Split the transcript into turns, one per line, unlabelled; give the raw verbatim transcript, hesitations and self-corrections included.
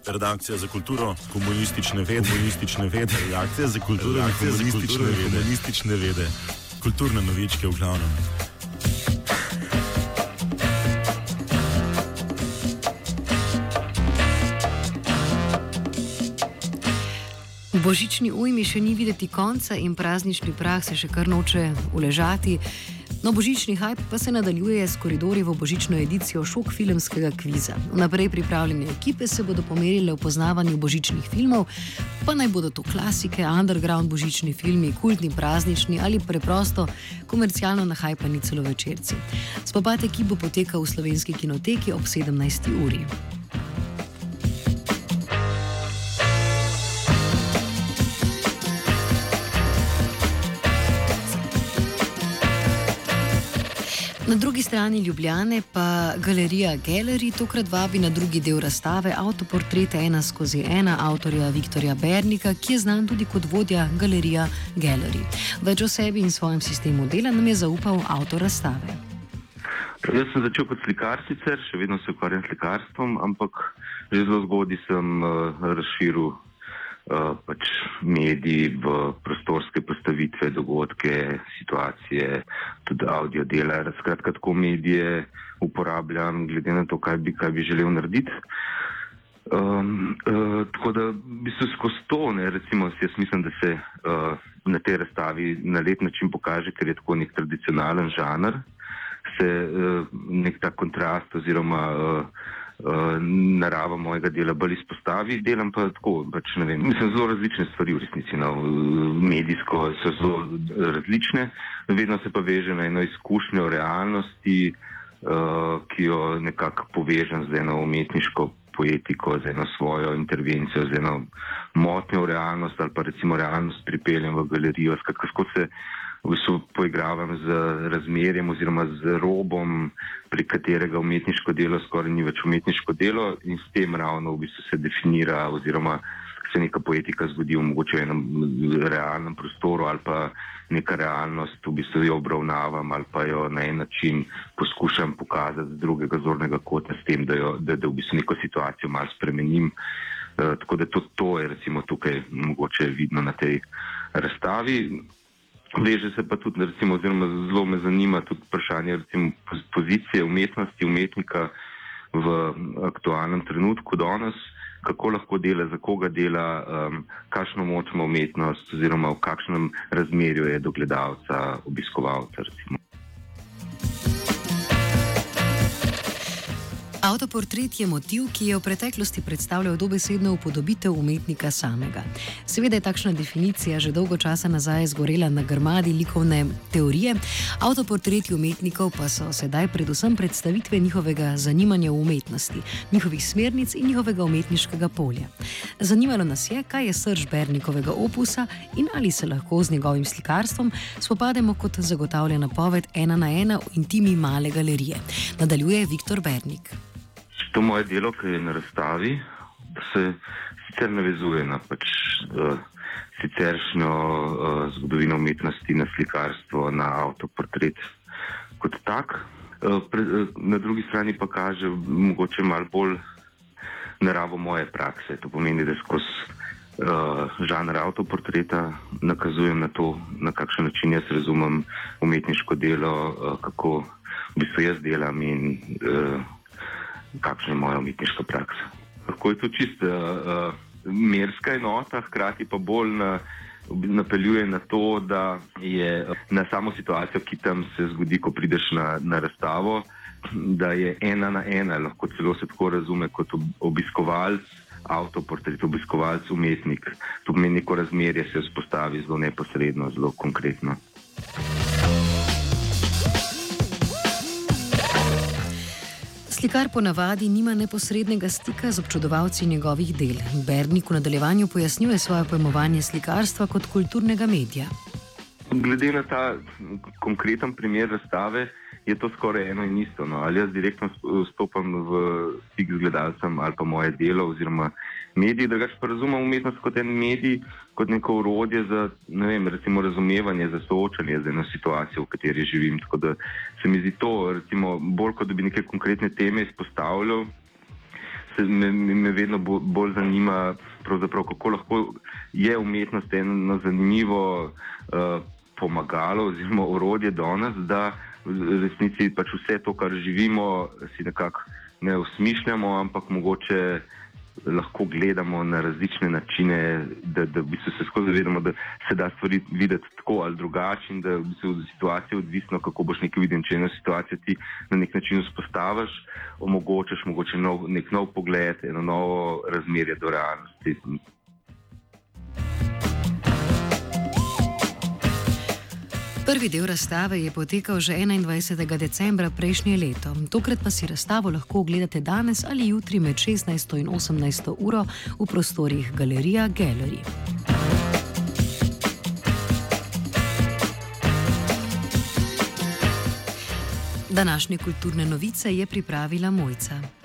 Redakcija za kulturo, komunistične vede, komunistične vede, redakcija za kulturo, komunistične vede, komunistične vede, kulturne novičke v glavnem.
V božični ujmi še ni videti konca in praznični prah se še kar noče uležati. No, božični hype pa se nadaljuje s koridorjevo božično edicijo šok filmskega kviza. Naprej pripravljene ekipe se bodo pomerile v poznavanju božičnih filmov, pa naj bodo to klasike, underground božični filmi, kultni praznični ali preprosto komercialno nahajpani celovečerci. Spopad ekip bo potekal v Slovenski kinoteki ob sedemnajsti uri. Na drugi strani Ljubljane pa galerija Gallery tokrat vabi na drugi del razstave avtoportret ena skozi ena avtorja Viktorja Bernika, ki je znan tudi kot vodja galerija Gallery. Več o sebi in svojem sistemu dela nam je zaupal avtor razstave.
Jaz sem začel kot slikar sicer, še vedno se ukvarjam s slikarstvom, ampak že zelo zgodaj sem uh, razširil Uh, pač mediji v prostorske postavitve, dogodke, situacije, tudi audio dela. Skratka, tako medije uporabljam glede na to, kaj bi, kaj bi želel narediti. Um, uh, tako da v bistvu skozi to, ne, recimo, jaz mislim, da se uh, na tej razstavi na lep način pokaže, ker je tako nek tradicionalen žanr, se uh, nek ta kontrast oziroma uh, Uh, narava mojega dela bolj izpostavi, delam pa tako, pač ne vem, mislim, zelo različne stvari v resnici, no, medijsko so zelo različne, vedno se pa veže na eno izkušnjo realnosti, uh, ki jo nekako povežem z eno umetniško poetiko, z eno svojo intervencijo, z eno motnjo v realnost ali pa recimo realnost pripeljem v galerijo, skratka, skozi se v bistvu poigravam z razmerjem oziroma z robom, pri katerega umetniško delo skoraj ni več umetniško delo in s tem ravno v bistvu se definira oziroma se neka poetika zgodi v mogoče enem realnem prostoru ali pa neka realnost, v bistvu jo obravnavam ali pa jo na en način poskušam pokazati z drugega zornega kota s tem, da, jo, da, da v bistvu neko situacijo malo spremenim. Uh, tako da to, to je recimo tukaj mogoče vidno na tej razstavi. Veže se pa tudi, recimo, oziroma zelo me zanima tudi vprašanje recimo pozicije umetnosti, umetnika v aktualnem trenutku danes, kako lahko dela, za koga dela, um, kakšno moč ima umetnost oziroma v kakšnem razmerju je do gledalca, obiskovalca, recimo.
Avtoportret je motiv, ki je v preteklosti predstavljal dobesedno upodobitev umetnika samega. Seveda je takšna definicija že dolgo časa nazaj zgorela na grmadi likovne teorije, avtoportreti umetnikov pa so sedaj predvsem predstavitve njihovega zanimanja v umetnosti, njihovih smernic in njihovega umetniškega polja. Zanimalo nas je, kaj je srž Bernikovega opusa in ali se lahko z njegovim slikarstvom spopademo kot zagotavlja napoved ena na ena v intimi male galerije. Nadaljuje Viktor Bernik.
To moje delo, ki je na razstavi, se sicer navezuje na pač uh, siceršnjo uh, zgodovino umetnosti, na slikarstvo, na avtoportret kot tak. Uh, pre, uh, na drugi strani pa kaže mogoče malo bolj naravo moje prakse. To pomeni, da skozi uh, žanr avtoportreta nakazujem na to, na kakšen način jaz razumem umetniško delo, uh, kako v bistvu jaz delam in uh, kakšna je moja umetniška praksa. Lahko je to čisto uh, merska enota, hkrati pa bolj na, napeljuje na to, da je na samo situacijo, ki tam se zgodi, ko prideš na, na razstavo, da je ena na ena, lahko celo se tako razume kot obiskovalc, avtoportret, obiskovalc, umetnik. To pomeni, neko razmerje se vzpostavi zelo neposredno, zelo konkretno.
Slikar ponavadi nima neposrednega stika z občudovalci njegovih del. Bernik v nadaljevanju pojasnjuje svoje pojmovanje slikarstva kot kulturnega medija.
Glede na ta konkreten primer razstave je to skoraj eno in isto. No. Ali jaz direktno stopam v stik z gledalcem ali pa moje delo oziroma mediji, drugače pa razumem umetnost kot en medij, kot neko orodje za, ne vem, recimo razumevanje, za soočanje z eno situacijo, v kateri živim. Tako da se mi zdi to, recimo, bolj kot da bi neke konkretne teme izpostavljal, se me, me vedno bolj zanima, kako lahko je umetnost eno zanimivo uh, pomagalo oziroma orodje danes, da v resnici pač vse to, kar živimo, si nekako ne osmišljamo, ampak mogoče lahko gledamo na različne načine, da, da v bistvu se skozi zavedamo, da se da stvari videti tako ali drugače in da v bistvu od situacije odvisno, kako boš nekaj videl, če eno situacijo ti na nek način vzpostaviš, omogočaš mogoče nov, nek nov pogled, eno novo razmerje do realnosti.
Prvi del razstave je potekal že enaindvajsetega decembra prejšnje leto. Tokrat pa si razstavo lahko ogledate danes ali jutri med šestnajsto in osemnajsto uro v prostorih Galerija Gallery. Današnje kulturne novice je pripravila Mojca.